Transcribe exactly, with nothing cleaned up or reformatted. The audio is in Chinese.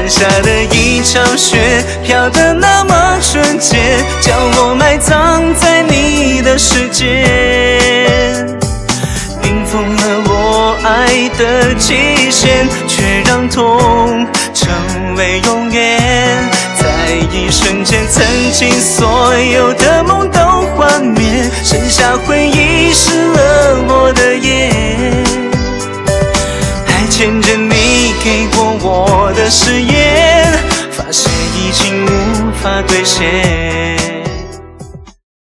晚下的一场雪，飘得那么纯洁，将我埋葬在你的世界。冰封了我爱的极限，却让痛成为永远。在一瞬间，曾经所有的梦都幻灭，剩下回忆湿了我的眼。还牵着你给过我的誓言，发现已经无法兑现。